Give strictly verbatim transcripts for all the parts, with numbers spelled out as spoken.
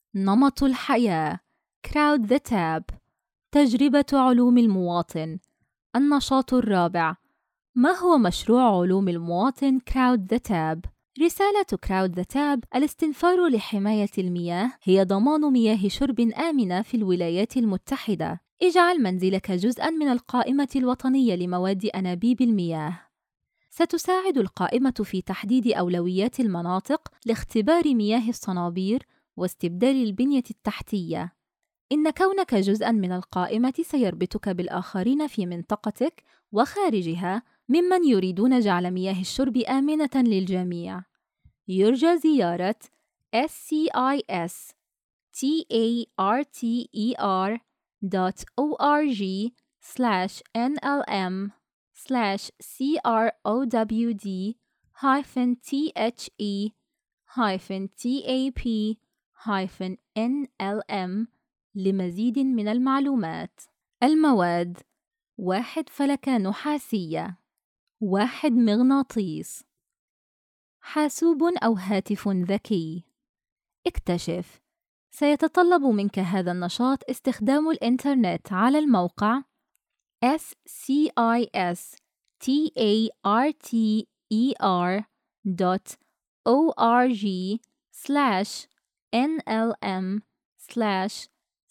نمط الحياة Crowd the Tab. تجربة علوم المواطن. النشاط الرابع. ما هو مشروع علوم المواطن Crowd the Tab؟ رسالة Crowd the Tab الاستنفار لحماية المياه هي ضمان مياه شرب آمنة في الولايات المتحدة. اجعل منزلك جزءاً من القائمة الوطنية لمواد أنابيب المياه. ستساعد القائمة في تحديد أولويات المناطق لاختبار مياه الصنابير واستبدال البنية التحتية. إن كونك جزءاً من القائمة سيربطك بالآخرين في منطقتك وخارجها ممن يريدون جعل مياه الشرب آمنة للجميع. يرجى زيارة scistarter.org slash nlm slash crowd hyphen the hyphen tap hyphen nlm لمزيد من المعلومات. المواد: واحد فلكة نحاسية، واحد مغناطيس، حاسوب أو هاتف ذكي. اكتشف. سيتطلب منك هذا النشاط استخدام الإنترنت على الموقع scistarter.org slash nlm slash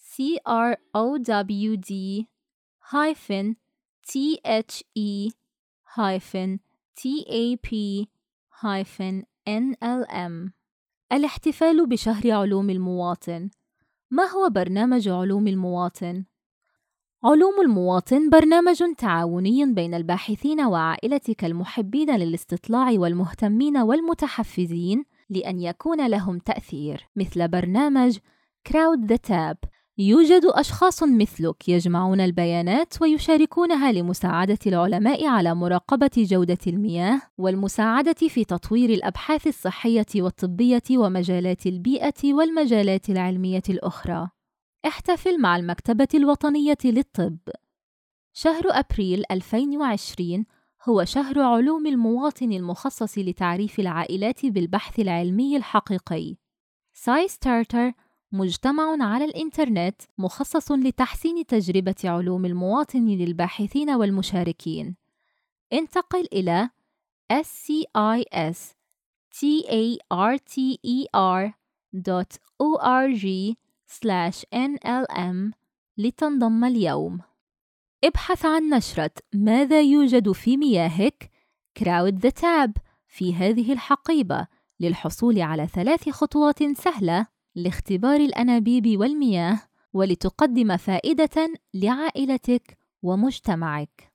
crowd hyphen the hyphen tap hyphen nlm. الاحتفال بشهر علوم المواطن. ما هو برنامج علوم المواطن؟ علوم المواطن برنامج تعاوني بين الباحثين وعائلتك المحبين للاستطلاع والمهتمين والمتحفزين لأن يكون لهم تأثير، مثل برنامج Crowd the Tab. يوجد أشخاص مثلك يجمعون البيانات ويشاركونها لمساعدة العلماء على مراقبة جودة المياه والمساعدة في تطوير الأبحاث الصحية والطبية ومجالات البيئة والمجالات العلمية الأخرى. احتفل مع المكتبة الوطنية للطب. شهر أبريل ألفين وعشرين هو شهر علوم المواطن المخصص لتعريف العائلات بالبحث العلمي الحقيقي. SciStarter مجتمع على الإنترنت مخصص لتحسين تجربة علوم المواطن للباحثين والمشاركين. انتقل إلى scistarter.org slash nlm لتنضم اليوم. ابحث عن نشرة ماذا يوجد في مياهك Crowd the Tab في هذه الحقيبة للحصول على ثلاث خطوات سهلة لاختبار الأنابيب والمياه ولتقدم فائدة لعائلتك ومجتمعك.